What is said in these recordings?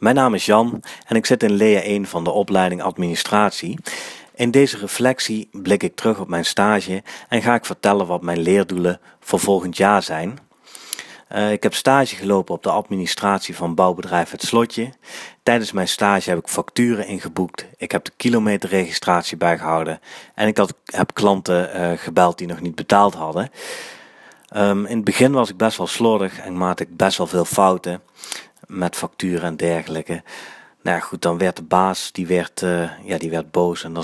Mijn naam is Jan en ik zit in Lea 1 van de opleiding Administratie. In deze reflectie blik ik terug op mijn stage en ga ik vertellen wat mijn leerdoelen voor volgend jaar zijn. Ik heb stage gelopen op de administratie van bouwbedrijf Het Slotje. Tijdens mijn stage heb ik facturen ingeboekt, ik heb de kilometerregistratie bijgehouden en ik heb klanten gebeld die nog niet betaald hadden. In het begin was ik best wel slordig en maakte ik best wel veel fouten met facturen en dergelijke. Nou ja, goed, dan werd de baas, die werd boos en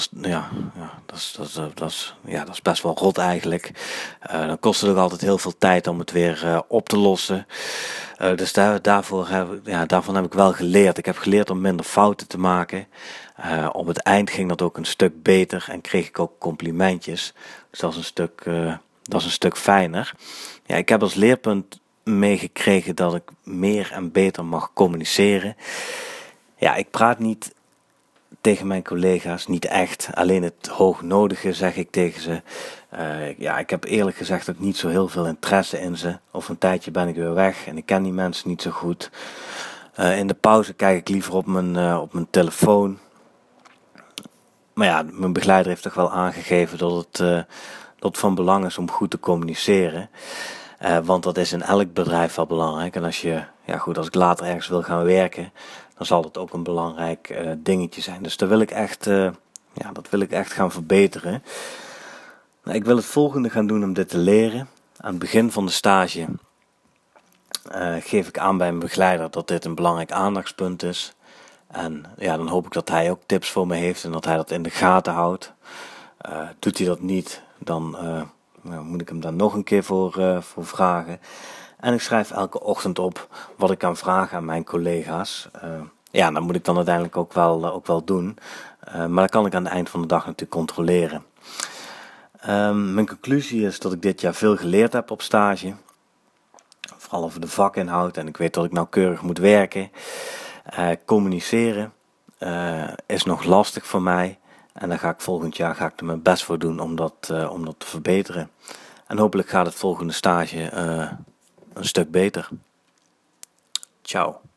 dat is best wel rot eigenlijk. Dan kostte het ook altijd heel veel tijd om het weer op te lossen. Dus daarvan heb ik wel geleerd. Ik heb geleerd om minder fouten te maken. Op het eind ging dat ook een stuk beter en kreeg ik ook complimentjes. Dus dat is een stuk fijner. Ja, ik heb als leerpunt meegekregen dat ik meer en beter mag communiceren. Ja, ik praat niet tegen mijn collega's, niet echt. Alleen het hoognodige zeg ik tegen ze. Ik heb eerlijk gezegd ook niet zo heel veel interesse in ze. Of een tijdje ben ik weer weg en ik ken die mensen niet zo goed. In de pauze kijk ik liever op mijn telefoon. Maar ja, mijn begeleider heeft toch wel aangegeven dat het van belang is om goed te communiceren. Want dat is in elk bedrijf wel belangrijk. En als ik later ergens wil gaan werken, dan zal dat ook een belangrijk dingetje zijn. Dus dat wil ik echt gaan verbeteren. Nou, ik wil het volgende gaan doen om dit te leren. Aan het begin van de stage geef ik aan bij mijn begeleider dat dit een belangrijk aandachtspunt is. En ja, dan hoop ik dat hij ook tips voor me heeft en dat hij dat in de gaten houdt. Doet hij dat niet, dan moet ik hem daar nog een keer voor vragen. En ik schrijf elke ochtend op wat ik kan vragen aan mijn collega's. Dat moet ik dan uiteindelijk ook wel doen. Maar dat kan ik aan het eind van de dag natuurlijk controleren. Mijn conclusie is dat ik dit jaar veel geleerd heb op stage. Vooral over de vakinhoud en ik weet dat ik nauwkeurig moet werken. Communiceren is nog lastig voor mij. En daar ga ik volgend jaar er mijn best voor doen om dat te verbeteren. En hopelijk gaat het volgende stage een stuk beter. Ciao.